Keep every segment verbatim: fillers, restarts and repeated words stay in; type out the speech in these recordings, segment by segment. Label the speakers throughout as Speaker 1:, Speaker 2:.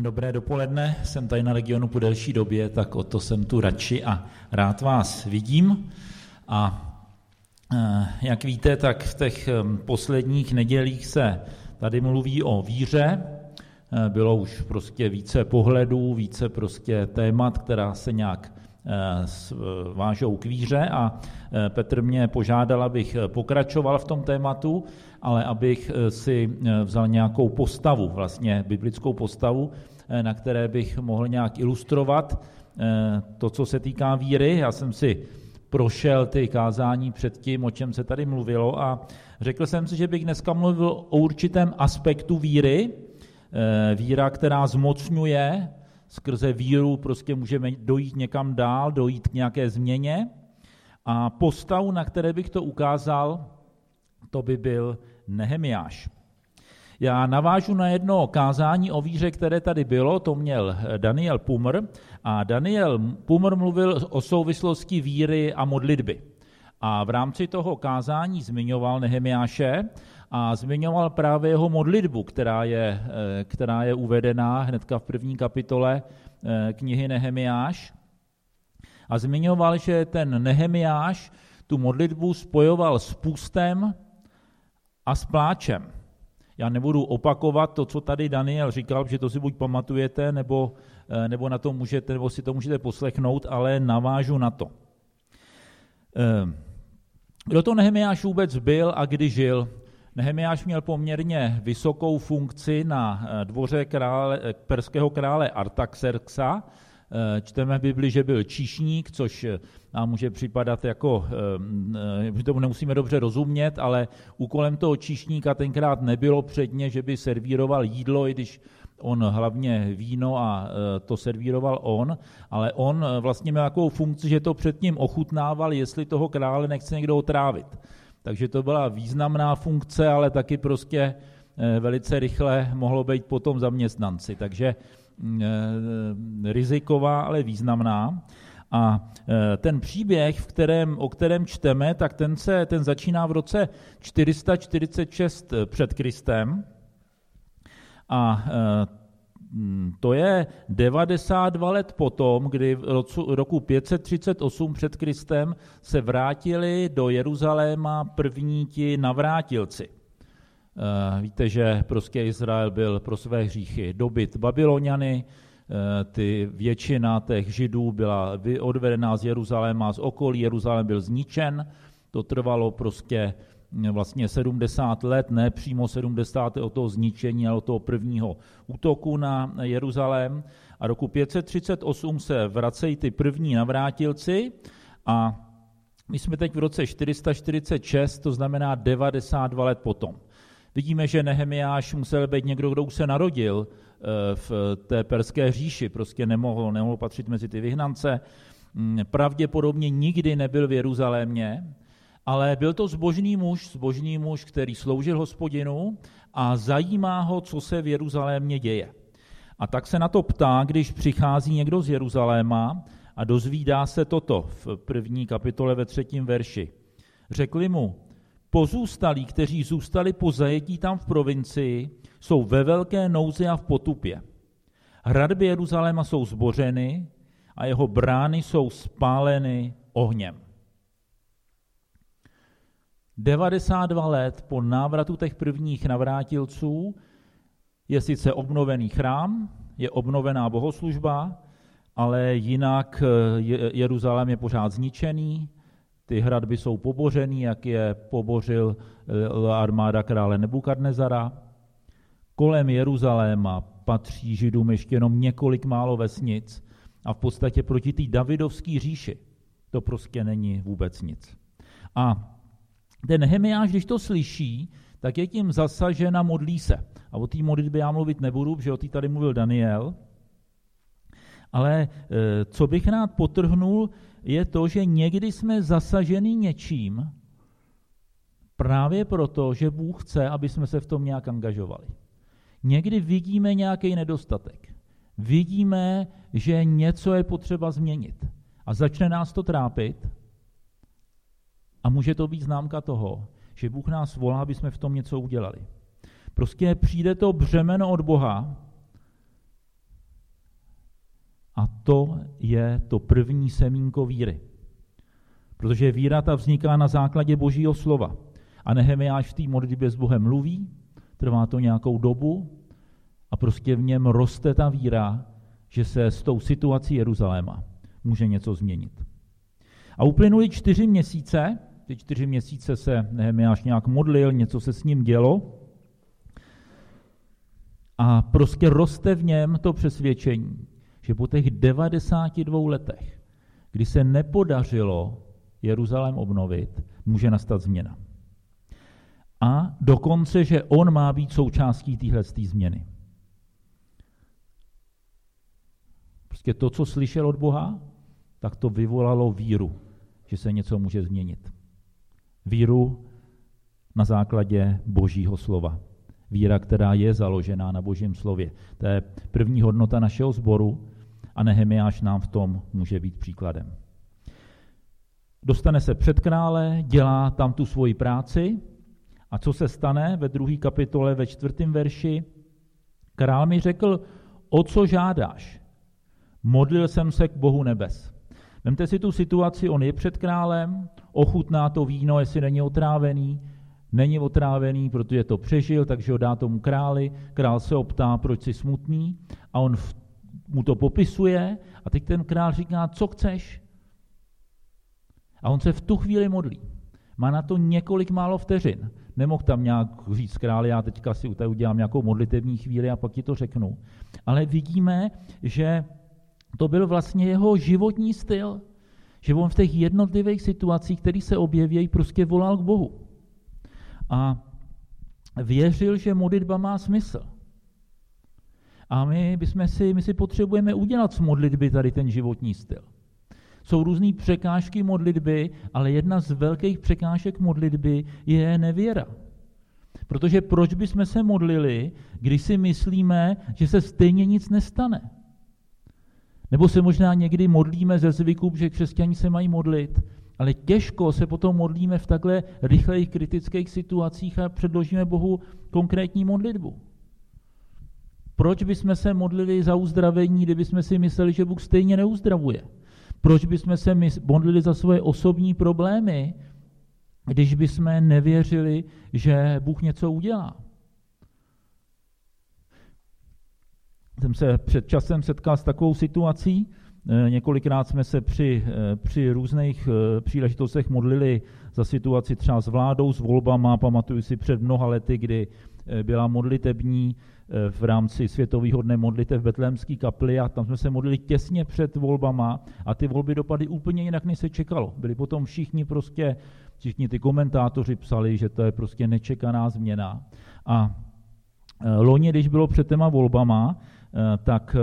Speaker 1: Dobré dopoledne, jsem tady na regionu po delší době, tak o to jsem tu radši a rád vás vidím. A jak víte, tak v těch posledních nedělích se tady mluví o víře. Bylo už prostě více pohledů, více prostě témat, která se nějak vážou k víře a Petr mě požádal, abych pokračoval v tom tématu, ale abych si vzal nějakou postavu, vlastně biblickou postavu, na které bych mohl nějak ilustrovat to, co se týká víry. Já jsem si prošel ty kázání před tím, o čem se tady mluvilo a řekl jsem si, že bych dneska mluvil o určitém aspektu víry, víra, která zmocňuje, skrze víru prostě můžeme dojít někam dál, dojít k nějaké změně a postavu, na které bych to ukázal, to by byl Nehemiáš. Já navážu na jedno kázání o víře, které tady bylo, to měl Daniel Pumr a Daniel Pumr mluvil o souvislosti víry a modlitby. A v rámci toho kázání zmiňoval Nehemiáše a zmiňoval právě jeho modlitbu, která je, která je uvedená hnedka v první kapitole knihy Nehemiáš. A zmiňoval, že ten Nehemiáš tu modlitbu spojoval s půstem a s pláčem. Já nebudu opakovat to, co tady Daniel říkal, že to si buď pamatujete, nebo, nebo na to můžete, nebo si to můžete poslechnout, ale navážu na to. Kdo to Nehemiáš vůbec byl a kdy žil? Nehemiáš měl poměrně vysokou funkci na dvoře krále, perského krále Artaxerxa. Čteme v Bibli, že byl číšník, což nám může připadat jako, že tomu nemusíme dobře rozumět, ale úkolem toho číšníka tenkrát nebylo předně, že by servíroval jídlo, i když on hlavně víno a to servíroval on, ale on vlastně měl takovou funkci, že to před ním ochutnával, jestli toho krále nechce někdo otrávit. Takže to byla významná funkce, ale taky prostě velice rychle mohlo být potom zaměstnanci. Takže riziková, ale významná. A ten příběh, v kterém, o kterém čteme, tak ten, se, ten začíná v roce čtyři sta čtyřicet šest před Kristem a to je devadesát dva let potom, kdy v roku pět set třicet osm před Kristem se vrátili do Jeruzaléma první ti navrátilci. Víte, že prostě Izrael byl pro své hříchy dobyt Babyloniany, ty většina těch Židů byla odvedená z Jeruzaléma, z okolí, Jeruzalém byl zničen, to trvalo prostě vlastně sedmdesát let, ne přímo sedmdesát od toho zničení, ale od toho prvního útoku na Jeruzalém. A roku pět set třicet osm se vracejí ty první navrátilci a my jsme teď v roce čtyři sta čtyřicet šest, to znamená devadesát dva let potom. Vidíme, že Nehemiáš musel být někdo, kdo už se narodil v té perské říši, prostě nemohl, nemohl patřit mezi ty vyhnance. Pravděpodobně nikdy nebyl v Jeruzalémě, ale byl to zbožný muž, zbožný muž, který sloužil Hospodinu a zajímá ho, co se v Jeruzalémě děje. A tak se na to ptá, když přichází někdo z Jeruzaléma a dozvídá se toto v první kapitole ve třetím verši. Řekli mu, pozůstalí, kteří zůstali po zajetí tam v provincii, jsou ve velké nouzi a v potupě. Hradby Jeruzaléma jsou zbořeny a jeho brány jsou spáleny ohněm. devadesát dva let po návratu těch prvních navrátilců je sice obnovený chrám, je obnovená bohoslužba, ale jinak Jeruzalém je pořád zničený, ty hradby jsou pobořený, jak je pobořil armáda krále Nebukadnezara. Kolem Jeruzaléma patří Židům ještě jenom několik málo vesnic a v podstatě proti té Davidovské říši to prostě není vůbec nic. A ten Nehemiáš, když to slyší, tak je tím zasažen a modlí se. A o té modlitbě já mluvit nebudu, protože o té tady mluvil Daniel. Ale co bych rád podtrhnul, je to, že někdy jsme zasaženi něčím právě proto, že Bůh chce, aby jsme se v tom nějak angažovali. Někdy vidíme nějaký nedostatek. Vidíme, že něco je potřeba změnit. A začne nás to trápit. A může to být známka toho, že Bůh nás volá, aby jsme v tom něco udělali. Prostě přijde to břemeno od Boha A to je to první semínko víry. Protože víra ta vzniká na základě Božího slova. A Nehemiáš v té modlitbě s Bohem mluví, trvá to nějakou dobu a prostě v něm roste ta víra, že se s tou situací Jeruzaléma může něco změnit. A uplynuly čtyři měsíce, ty čtyři měsíce se Nehemiáš nějak modlil, něco se s ním dělo a prostě roste v něm to přesvědčení, že po těch devadesáti dvou letech, kdy se nepodařilo Jeruzalém obnovit, může nastat změna. A dokonce, že on má být součástí téhleté změny. Prostě to, co slyšel od Boha, tak to vyvolalo víru, že se něco může změnit. Víru na základě Božího slova. Víra, která je založená na Božím slově. To je první hodnota našeho sboru a Nehemiáš nám v tom může být příkladem. Dostane se před krále, dělá tam tu svoji práci a co se stane ve druhé kapitole, ve čtvrtém verši? Král mi řekl, o co žádáš? Modlil jsem se k Bohu nebes. Vemte si tu situaci, on je před králem, ochutná to víno, jestli není otrávený, není otrávený, protože to přežil, takže ho dá tomu králi, král se optá, proč jsi smutný a on v, mu to popisuje a teď ten král říká, co chceš? A on se v tu chvíli modlí. Má na to několik málo vteřin. Nemohl tam nějak říct králi, já teďka si tady udělám nějakou modlitevní chvíli a pak ti to řeknu. Ale vidíme, že to byl vlastně jeho životní styl, že on v těch jednotlivých situacích, které se objeví, prostě volal k Bohu. A věřil, že modlitba má smysl. A my, bychom si, my si potřebujeme udělat z modlitby tady ten životní styl. Jsou různý překážky modlitby, ale jedna z velkých překážek modlitby je nevěra. Protože proč bychom se modlili, když si myslíme, že se stejně nic nestane? Nebo se možná někdy modlíme ze zvyku, že křesťané se mají modlit, ale těžko se potom modlíme v takhle rychlých kritických situacích a předložíme Bohu konkrétní modlitbu. Proč bychom se modlili za uzdravení, kdybychom si mysleli, že Bůh stejně neuzdravuje? Proč bychom se modlili za svoje osobní problémy, když bychom nevěřili, že Bůh něco udělá? Jsem se před časem setkal s takovou situací, několikrát jsme se při, při různých příležitostech modlili za situaci třeba s vládou, s volbama. Pamatuju si před mnoha lety, kdy byla modlitební v rámci Světového dne modlitev v Betlémské kapli a tam jsme se modlili těsně před volbama a ty volby dopadly úplně jinak, než se čekalo. Byli potom všichni prostě, všichni ty komentátoři psali, že to je prostě nečekaná změna. A loni, když bylo před těma volbama, tak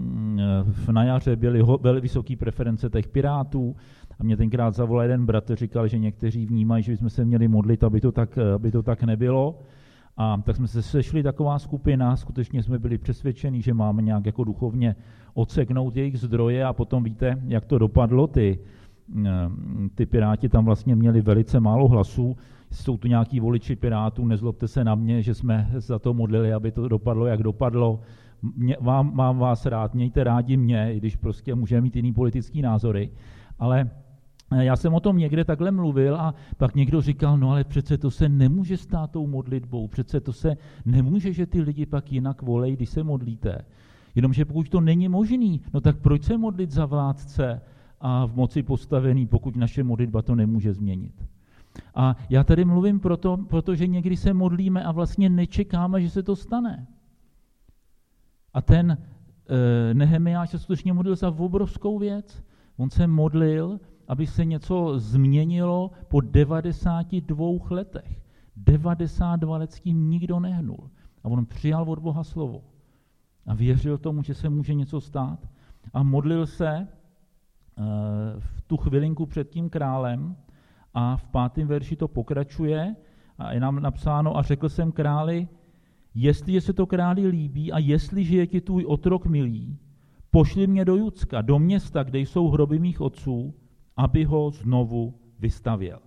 Speaker 1: na jaře byly velmi vysoké preference těch Pirátů a mě tenkrát zavolal jeden bratr, říkal, že někteří vnímají, že bychom se měli modlit, aby to tak, aby to tak nebylo. A tak jsme se sešli taková skupina, skutečně jsme byli přesvědčeni, že máme nějak jako duchovně odseknout jejich zdroje a potom víte, jak to dopadlo. Ty, ty Piráti tam vlastně měli velice málo hlasů. Jsou tu nějaký voliči Pirátů, nezlobte se na mě, že jsme za to modlili, aby to dopadlo, jak dopadlo. Mě, vám, mám vás rád, mějte rádi mě, i když prostě můžeme mít jiný politický názory, ale já jsem o tom někde takhle mluvil a pak někdo říkal, no ale přece to se nemůže stát tou modlitbou, přece to se nemůže, že ty lidi pak jinak volejí, když se modlíte. Jenomže pokud to není možný, no tak proč se modlit za vládce a v moci postavený, pokud naše modlitba to nemůže změnit? A já tady mluvím proto, protože někdy se modlíme a vlastně nečekáme, že se to stane. A ten e, Nehemiáš se skutečně modlil za obrovskou věc. On se modlil, aby se něco změnilo po devadesáti dvou letech. devadesát dva let s tím nikdo nehnul. A on přijal od Boha slovo. A věřil tomu, že se může něco stát. A modlil se e, v tu chvilinku před tím králem a v pátém verši to pokračuje a je nám napsáno, a řekl jsem králi, jestliže se to králi líbí a jestliže je ti tvůj otrok milý, pošli mě do Judska, do města, kde jsou hroby mých otců, aby ho znovu vystavěl.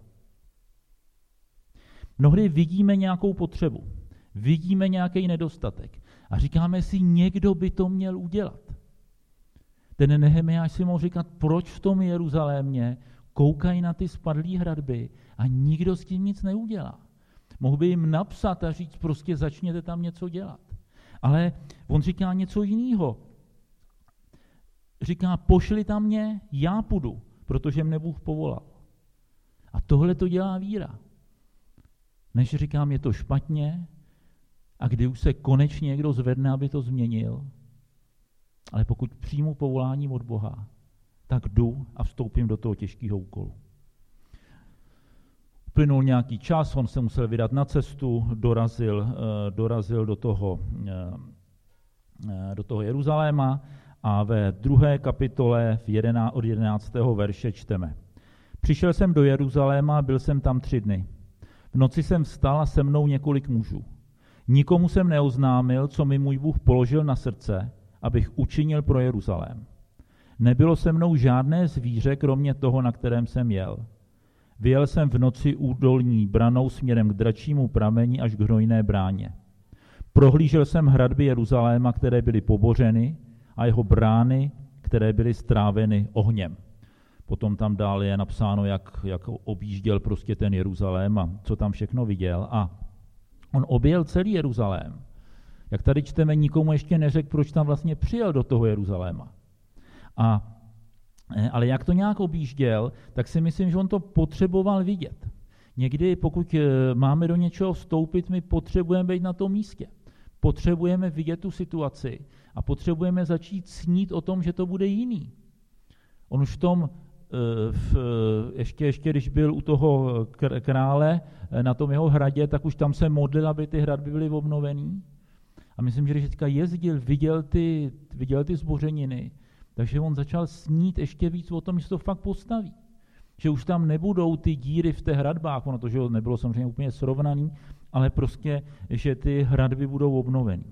Speaker 1: Mnohdy vidíme nějakou potřebu, vidíme nějaký nedostatek a říkáme si, někdo by to měl udělat. Ten Nehemiáš si mohl říkat, proč v tom Jeruzalémě koukají na ty spadlé hradby a nikdo s tím nic neudělá. Mohl by jim napsat a říct, prostě začněte tam něco dělat. Ale on říká něco jiného. Říká, pošli tam mě, já půjdu, protože mne Bůh povolal. A tohle to dělá víra. Než říkám, je to špatně, a kdy už se konečně někdo zvedne, aby to změnil, ale pokud přijmu povolání od Boha, tak jdu a vstoupím do toho těžkého úkolu. Plynul nějaký čas, on se musel vydat na cestu, dorazil, dorazil do toho, do toho Jeruzaléma a ve druhé kapitole od jedenáctého verše čteme. Přišel jsem do Jeruzaléma, byl jsem tam tři dny. V noci jsem vstal a se mnou několik mužů. Nikomu jsem neoznámil, co mi můj Bůh položil na srdce, abych učinil pro Jeruzalém. Nebylo se mnou žádné zvíře, kromě toho, na kterém jsem jel. Vyjel jsem v noci údolní branou směrem k dračímu prameni až k hnojné bráně. Prohlížel jsem hradby Jeruzaléma, které byly pobořeny, a jeho brány, které byly stráveny ohněm. Potom tam dál je napsáno, jak, jak objížděl prostě ten Jeruzalém a co tam všechno viděl. A on objel celý Jeruzalém. Jak tady čteme, nikomu ještě neřekl, proč tam vlastně přijel do toho Jeruzaléma. A, ale jak to nějak objížděl, tak si myslím, že on to potřeboval vidět. Někdy, pokud máme do něčeho vstoupit, my potřebujeme být na tom místě. Potřebujeme vidět tu situaci a potřebujeme začít snít o tom, že to bude jiný. On už v tom, v, ještě, ještě když byl u toho krále na tom jeho hradě, tak už tam se modlil, aby ty hradby byly obnovený. A myslím, že když teďka jezdil, viděl ty, viděl ty zbořeniny, takže on začal snít ještě víc o tom, že se to fakt postaví. Že už tam nebudou ty díry v těch hradbách, ono to, že nebylo samozřejmě úplně srovnaný, ale prostě, že ty hradby budou obnoveny.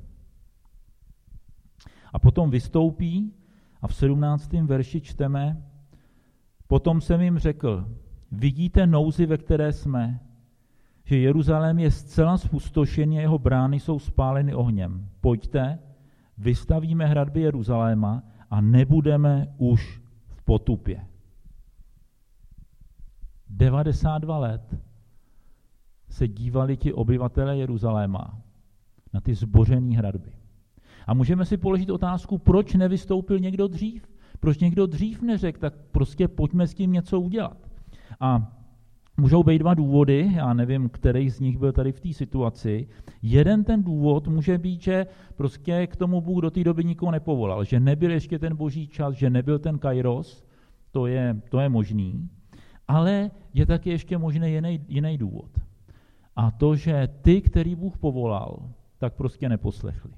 Speaker 1: A potom vystoupí a v sedmnáctém verši čteme, potom jsem jim řekl, vidíte nouzi, ve které jsme, že Jeruzalém je zcela zpustošený a jeho brány jsou spáleny ohněm. Pojďte, vystavíme hradby Jeruzaléma a nebudeme už v potupě. devadesát dva let se dívali ti obyvatelé Jeruzaléma na ty zbořené hradby. A můžeme si položit otázku, proč nevystoupil někdo dřív? Proč někdo dřív neřekl, tak prostě pojďme s tím něco udělat. A můžou být dva důvody, já nevím, který z nich byl tady v té situaci. Jeden ten důvod může být, že prostě k tomu Bůh do té doby nikoho nepovolal, že nebyl ještě ten boží čas, že nebyl ten kairos, to je, to je možný, ale je taky ještě možný jiný, jiný důvod. A to, že ty, který Bůh povolal, tak prostě neposlechli.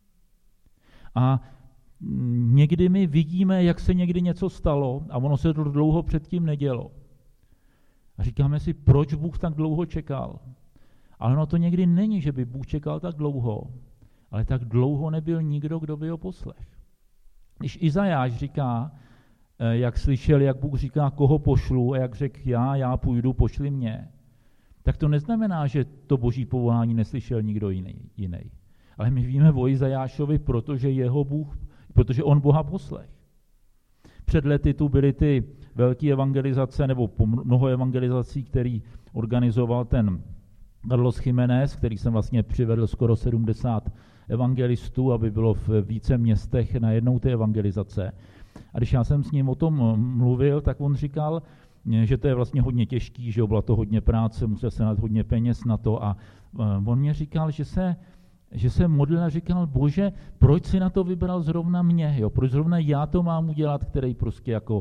Speaker 1: A někdy my vidíme, jak se někdy něco stalo a ono se to dlouho předtím nedělo. A říkáme si, proč Bůh tak dlouho čekal. Ale ono to někdy není, že by Bůh čekal tak dlouho, ale tak dlouho nebyl nikdo, kdo by ho poslech. Když Izajáš říká, jak slyšel, jak Bůh říká, koho pošlu, a jak řekl já, já půjdu, pošli mě, tak to neznamená, že to boží povolání neslyšel nikdo jiný. jiný. Ale my víme o Izajášovi, protože jeho Bůh, protože on Boha poslech. Před lety tu byly ty velké evangelizace, nebo mnoho evangelizací, který organizoval ten Carlos Jiménez, který jsem vlastně přivedl skoro sedmdesát evangelistů, aby bylo v více městech najednou ty evangelizace. A když já jsem s ním o tom mluvil, tak on říkal, že to je vlastně hodně těžký, že byla to hodně práce, musel se dát hodně peněz na to. A on mě říkal, že se, že se modlil a říkal, bože, proč si na to vybral zrovna mě? Jo? Proč zrovna já to mám udělat, který prostě jako,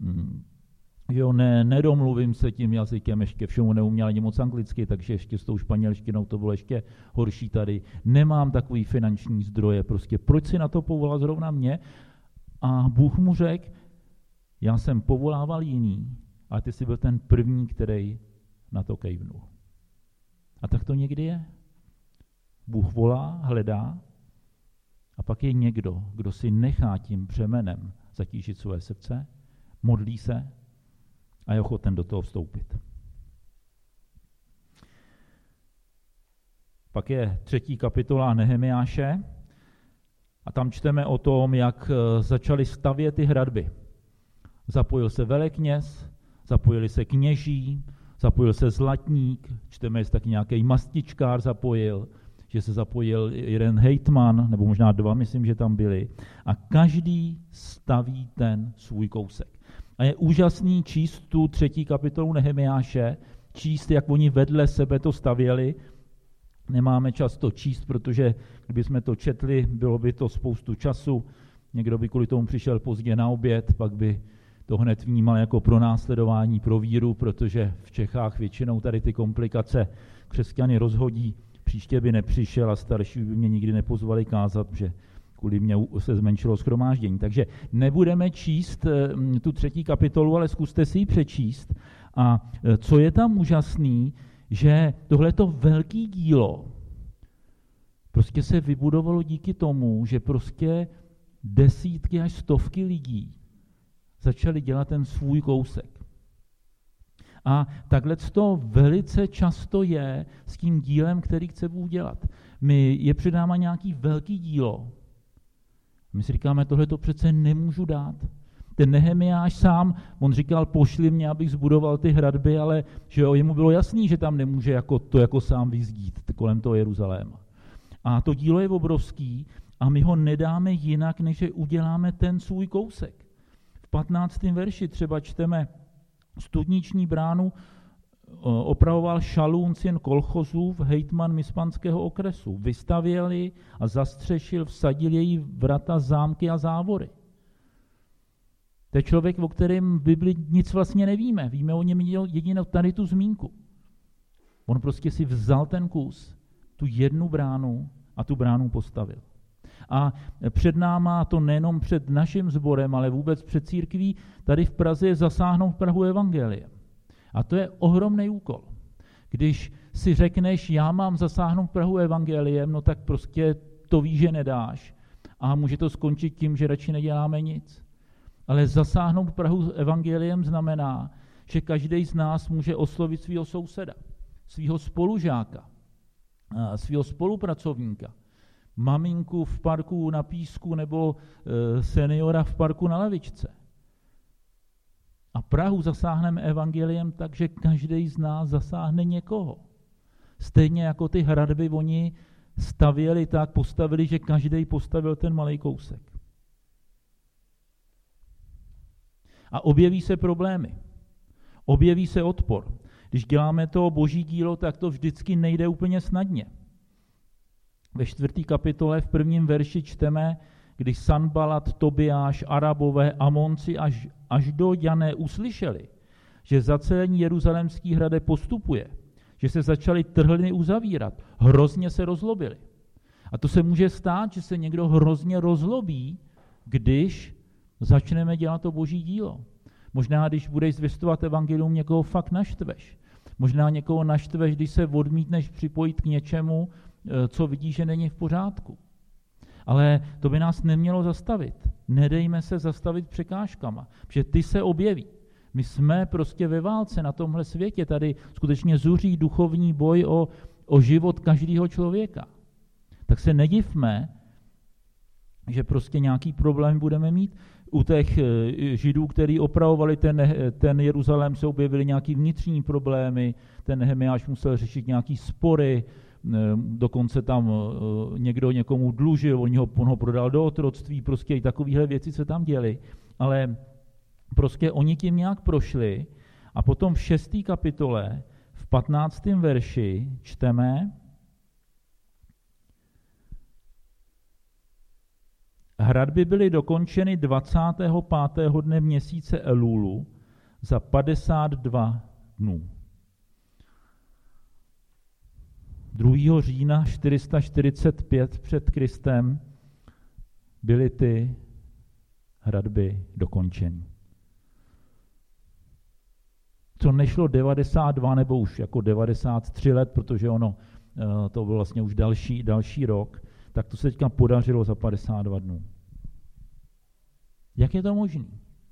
Speaker 1: jo, ne, nedomluvím se tím jazykem, ještě všemu neuměl ani moc anglicky, takže ještě s tou španělštinou to bylo ještě horší tady. Nemám takový finanční zdroje, prostě proč si na to povolal zrovna mě? A Bůh mu řekl, já jsem povolával jiný, ale ty jsi byl ten první, který na to kejvnul. A tak to někdy je. Bůh volá, hledá a pak je někdo, kdo si nechá tím břemenem zatížit své srdce, modlí se a je ochoten do toho vstoupit. Pak je třetí kapitola Nehemiáše A tam čteme o tom, jak začali stavět ty hradby. Zapojil se velekněz, zapojili se kněží, zapojil se zlatník, čteme, že taky nějaký mastičkár zapojil, že se zapojil jeden hejtman, nebo možná dva, myslím, že tam byli. A každý staví ten svůj kousek. A je úžasný číst tu třetí kapitolu Nehemiáše, číst, jak oni vedle sebe to stavěli. Nemáme čas to číst, protože kdybychom to četli, bylo by to spoustu času. Někdo by kvůli tomu přišel pozdě na oběd, pak by to hned vnímal jako pronásledování pro víru, protože v Čechách většinou tady ty komplikace křesťany rozhodí. Příště by nepřišel a starší by mě nikdy nepozvali kázat, že kvůli mě se zmenšilo shromáždění. Takže nebudeme číst tu třetí kapitolu, ale zkuste si ji přečíst. A co je tam úžasný, že tohleto velký dílo prostě se vybudovalo díky tomu, že prostě desítky až stovky lidí začali dělat ten svůj kousek. A takhle to velice často je s tím dílem, který chce Bůh dělat. My je předáme nějaký velký dílo. My si říkáme, tohle to přece nemůžu dát. Ten Nehemiáš sám, on říkal, pošli mě, abych zbudoval ty hradby, ale že jo, jemu bylo jasný, že tam nemůže jako to jako sám vyzdít kolem toho Jeruzaléma. A to dílo je obrovský a my ho nedáme jinak, než že uděláme ten svůj kousek. V patnáctém verši třeba čteme, studniční bránu opravoval Šalún, syn Kolchozův, hejtman Mispanského okresu. Vystavěl ji a zastřešil, vsadil její vrata, zámky a závory. To je člověk, o kterém v Bibli nic vlastně nevíme. Víme o něm jedinou tady tu zmínku. On prostě si vzal ten kus, tu jednu bránu a tu bránu postavil. A před náma, to nejenom před naším sborem, ale vůbec před církví, tady v Praze je zasáhnout Prahu evangeliem. A to je ohromný úkol. Když si řekneš, já mám zasáhnout Prahu evangeliem, no tak prostě to víš, že nedáš. A může to skončit tím, že radši neděláme nic. Ale zasáhnout Prahu evangeliem znamená, že každý z nás může oslovit svého souseda, svého spolužáka, svého spolupracovníka, maminku v parku na písku nebo seniora v parku na lavičce. A Prahu zasáhneme evangeliem tak, že každý z nás zasáhne někoho. Stejně jako ty hradby oni stavěli tak, postavili, že každý postavil ten malý kousek. A objeví se problémy. Objeví se odpor. Když děláme to boží dílo, tak to vždycky nejde úplně snadně. Ve čtvrté kapitole v prvním verši čteme, když Sanbalat, Tobiáš, Arabové, Amonci až, až do Jané uslyšeli, že zacelení jeruzalémských hrade postupuje, že se začaly trhliny uzavírat, hrozně se rozlobili. A to se může stát, že se někdo hrozně rozlobí, když začneme dělat to boží dílo. Možná, když budeš zvěstovat evangelium, někoho fakt naštveš. Možná někoho naštveš, když se odmítneš připojit k něčemu, co vidíš, že není v pořádku. Ale to by nás nemělo zastavit. Nedejme se zastavit překážkama, protože ty se objeví. My jsme prostě ve válce na tomhle světě. Tady skutečně zuří duchovní boj o, o život každého člověka. Tak se nedivme, že prostě nějaký problém budeme mít. U těch Židů, kteří opravovali ten, ten Jeruzalém, se objevily nějaký vnitřní problémy, ten Nehemiáš musel řešit nějaký spory, dokonce tam někdo někomu dlužil, on ho, on ho prodal do otroctví, prostě i takovéhle věci se tam děly. Ale prostě oni tím nějak prošli a potom v šesté kapitole, v patnáctém verši čteme: hradby byly dokončeny dvacátého pátého dne měsíce Elulu za padesát dva dnů. druhého října čtyři sta čtyřicet pět před Kristem byly ty hradby dokončeny. Co nešlo devadesát dva nebo už jako devadesát tři let, protože ono to byl vlastně už další, další rok, tak to se teďka podařilo za padesát dva dnů. Jak je to možné?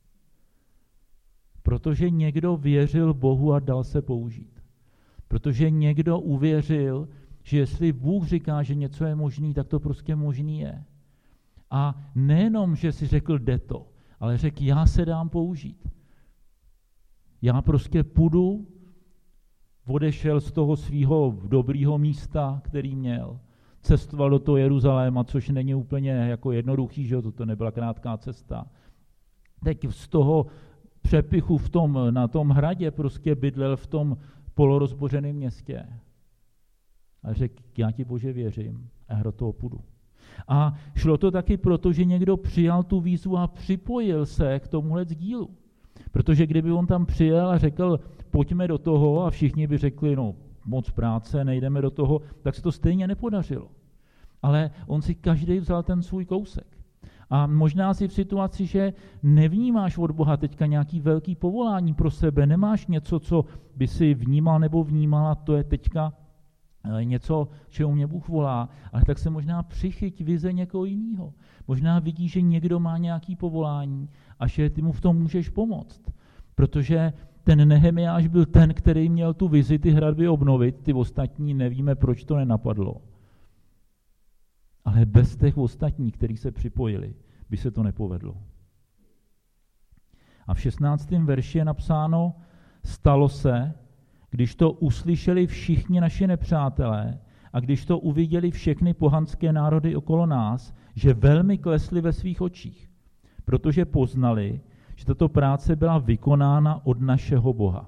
Speaker 1: Protože někdo věřil Bohu a dal se použít. Protože někdo uvěřil, že jestli Bůh říká, že něco je možný, tak to prostě možný je. A nejenom, že si řekl, jde to, ale řekl, já se dám použít. Já prostě půjdu, odešel z toho svého dobrýho místa, který měl, cestoval do toho Jeruzaléma, což není úplně jako jednoduchý, že to nebyla krátká cesta. Teď z toho přepichu v tom, na tom hradě prostě bydlel v tom polorozbořeném městě. A řekl, já ti Bože věřím a já do toho půjdu. A šlo to taky proto, že někdo přijal tu výzvu a připojil se k tomuhle dílu. Protože kdyby on tam přijel a řekl, pojďme do toho a všichni by řekli, no moc práce, nejdeme do toho, tak se to stejně nepodařilo. Ale on si každý vzal ten svůj kousek. A možná si v situaci, že nevnímáš od Boha teďka nějaký velký povolání pro sebe, nemáš něco, co by si vnímal nebo vnímala, to je teďka něco, čemu mě Bůh volá, ale tak se možná přichyť vize někoho jiného. Možná vidíš, že někdo má nějaký povolání a že ty mu v tom můžeš pomoct. Protože ten Nehemiáš byl ten, který měl tu vizi ty hradby obnovit, ty ostatní nevíme, proč to nenapadlo. Ale bez těch ostatních, kteří se připojili, by se to nepovedlo. A v šestnáctém verši je napsáno, stalo se, když to uslyšeli všichni naši nepřátelé a když to uviděli všechny pohanské národy okolo nás, že velmi klesli ve svých očích, protože poznali, že tato práce byla vykonána od našeho Boha.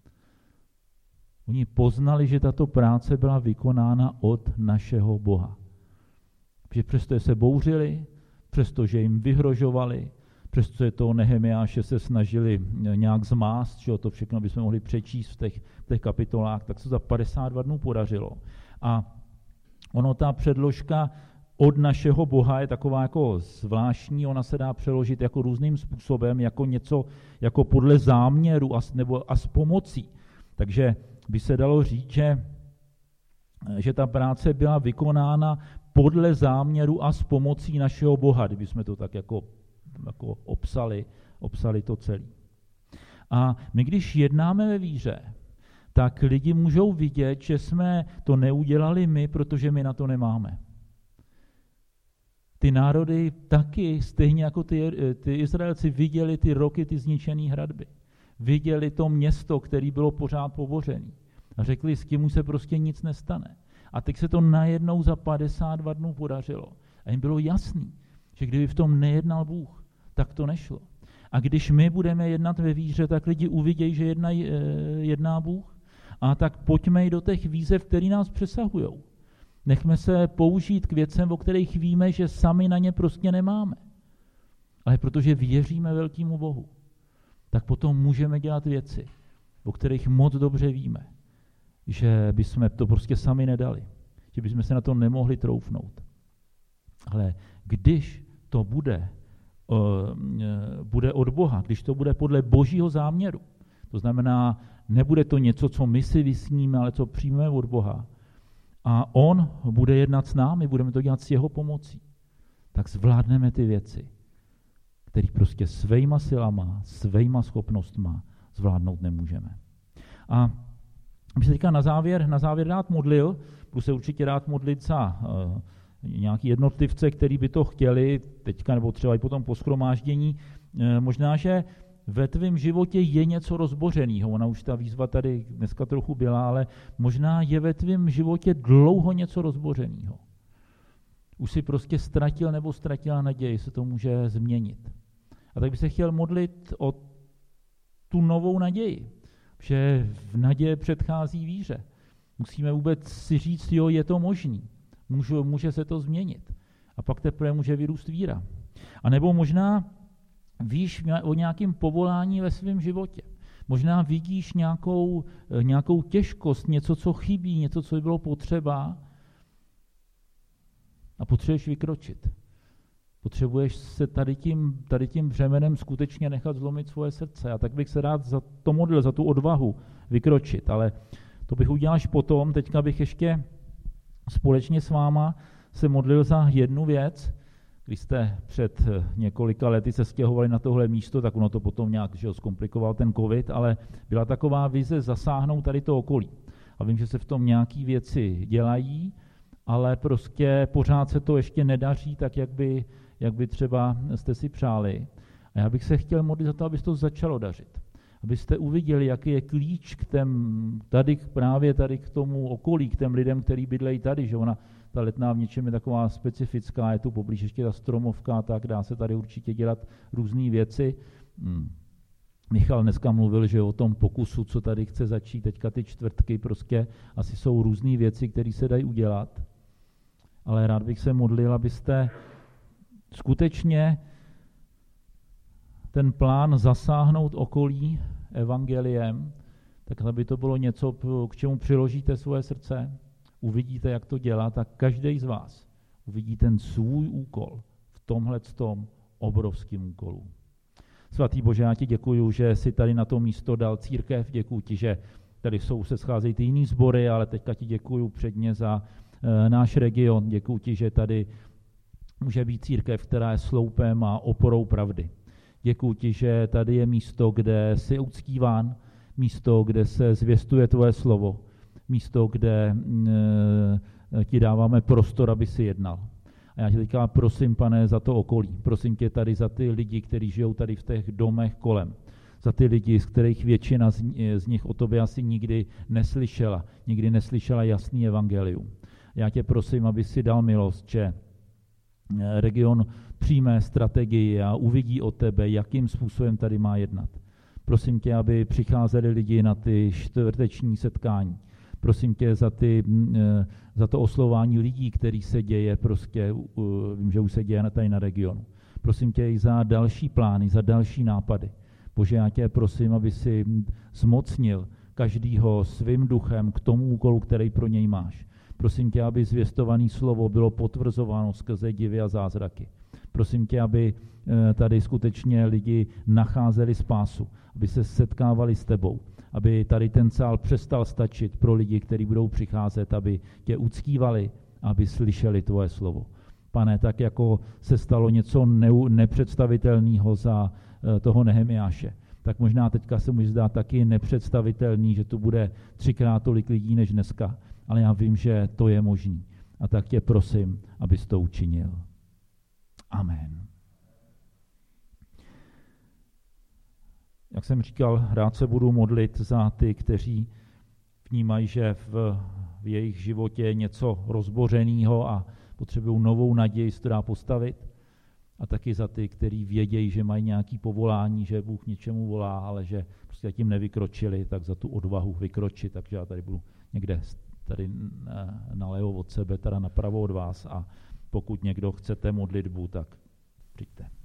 Speaker 1: Oni poznali, že tato práce byla vykonána od našeho Boha. Že přesto se bouřili, přestože jim vyhrožovali, přestože toho Nehemiáše se snažili nějak zmást, že to všechno bychom mohli přečíst v těch, v těch kapitolách, tak se za padesát dva dnů podařilo. A ono, ta předložka od našeho Boha je taková jako zvláštní, ona se dá přeložit jako různým způsobem, jako něco, jako podle záměru a, nebo a s pomocí. Takže by se dalo říct, že, že ta práce byla vykonána podle záměru a s pomocí našeho Boha, kdybychom to tak jako, jako obsali, obsali to celé. A my, když jednáme ve víře, tak lidi můžou vidět, že jsme to neudělali my, protože my na to nemáme. Ty národy taky, stejně jako ty, ty Izraelci, viděli ty roky, ty zničené hradby. Viděli to město, které bylo pořád pobořené. A řekli, s tím už se prostě nic nestane. A teď se to najednou za padesát dva dnů podařilo. A jim bylo jasný, že kdyby v tom nejednal Bůh, tak to nešlo. A když my budeme jednat ve víře, tak lidi uvidějí, že jedná, jedná Bůh. A tak pojďme i do těch výzev, které nás přesahují. Nechme se použít k věcem, o kterých víme, že sami na ně prostě nemáme. Ale protože věříme velkému Bohu, tak potom můžeme dělat věci, o kterých moc dobře víme, že bychom to prostě sami nedali, že bychom se na to nemohli troufnout. Ale když to bude, uh, bude od Boha, když to bude podle Božího záměru, to znamená, nebude to něco, co my si vysníme, ale co přijmeme od Boha, a on bude jednat s námi, budeme to dělat s jeho pomocí, tak zvládneme ty věci, které prostě svejma silama, svejma schopnostma zvládnout nemůžeme. A bych se teďka na závěr, na závěr rád modlil, budu se určitě rád modlit za uh, nějaký jednotlivce, který by to chtěli, teďka nebo třeba i potom po shromáždění. Uh, možná, že ve tvém životě je něco rozbořeného, ona už ta výzva tady dneska trochu byla, ale možná je ve tvém životě dlouho něco rozbořeného. Už si prostě ztratil nebo ztratila naději, se to může změnit. A tak bych se chtěl modlit o tu novou naději, že v naději předchází víře. Musíme vůbec si říct, jo, je to možný, může, může se to změnit. A pak teprve může vyrůst víra. A nebo možná víš o nějakém povolání ve svém životě. Možná vidíš nějakou, nějakou těžkost, něco, co chybí, něco, co by bylo potřeba a potřebuješ vykročit. Potřebuješ se tady tím, tady tím břemenem skutečně nechat zlomit svoje srdce. A tak bych se rád za to modlil, za tu odvahu vykročit. Ale to bych udělal až potom. Teďka bych ještě společně s váma se modlil za jednu věc. Když jste před několika lety se stěhovali na tohle místo, tak ono to potom nějak že zkomplikoval ten covid, ale byla taková vize zasáhnout tady to okolí. A vím, že se v tom nějaké věci dělají, ale prostě pořád se to ještě nedaří tak, jak by, jak by třeba jste si přáli. A já bych se chtěl modlit za to, aby se to začalo dařit. Abyste uviděli, jaký je klíč k tém, tady právě tady k tomu okolí, k těm lidem, kteří bydlejí tady, že ona, ta Letná v něčem je taková specifická, je tu poblíž ještě ta Stromovka, tak dá se tady určitě dělat různé věci. Hmm. Michal dneska mluvil, že o tom pokusu, co tady chce začít, teďka ty čtvrtky, prostě asi jsou různé věci, které se dají udělat. Ale rád bych se modlil, abyste skutečně ten plán zasáhnout okolí evangeliem, tak aby to bylo něco, k čemu přiložíte svoje srdce, uvidíte, jak to dělat, tak každý z vás uvidí ten svůj úkol v tomhletom obrovském úkolu. Svatý Bože, já ti děkuju, že jsi tady na to místo dal církev, děkuju ti, že tady jsou, se scházejí ty jiný sbory, ale teďka ti děkuju předně za e, náš region, děkuju ti, že tady může být církev, která je sloupem a oporou pravdy. Děkuju ti, že tady je místo, kde jsi uctíván, místo, kde se zvěstuje tvoje slovo, místo, kde e, ti dáváme prostor, aby si jednal. A já tě teďka prosím, Pane, za to okolí. Prosím tě tady za ty lidi, kteří žijou tady v těch domech kolem. Za ty lidi, z kterých většina z, z nich o tobě asi nikdy neslyšela. Nikdy neslyšela jasný evangelium. Já tě prosím, aby si dal milost, že region přijme strategii a uvidí od tebe, jakým způsobem tady má jednat. Prosím tě, aby přicházeli lidi na ty čtvrteční setkání. Prosím tě za, ty, za to oslování lidí, který se děje, prostě, vím, že už se děje tady na regionu. Prosím tě i za další plány, za další nápady. Bože, já tě prosím, aby si zmocnil každýho svým duchem k tomu úkolu, který pro něj máš. Prosím tě, aby zvěstované slovo bylo potvrzováno skrze divy a zázraky. Prosím tě, aby tady skutečně lidi nacházeli spásu, aby se setkávali s tebou, aby tady ten sál přestal stačit pro lidi, kteří budou přicházet, aby tě uctívali, aby slyšeli tvoje slovo. Pane, tak jako se stalo něco nepředstavitelného za toho Nehemiáše, tak možná teďka se může zdát taky nepředstavitelný, že tu bude třikrát tolik lidí než dneska, ale já vím, že to je možný. A tak tě prosím, abys to učinil. Amen. Jak jsem říkal, rád se budu modlit za ty, kteří vnímají, že v, v jejich životě je něco rozbořeného a potřebují novou naději, se to dá postavit. A taky za ty, kteří vědějí, že mají nějaké povolání, že Bůh něčemu volá, ale že prostě tím nevykročili, tak za tu odvahu vykročit. Takže já tady budu někde tady nalevo od sebe, teda napravo od vás. A pokud někdo chcete modlitbu, tak přijďte.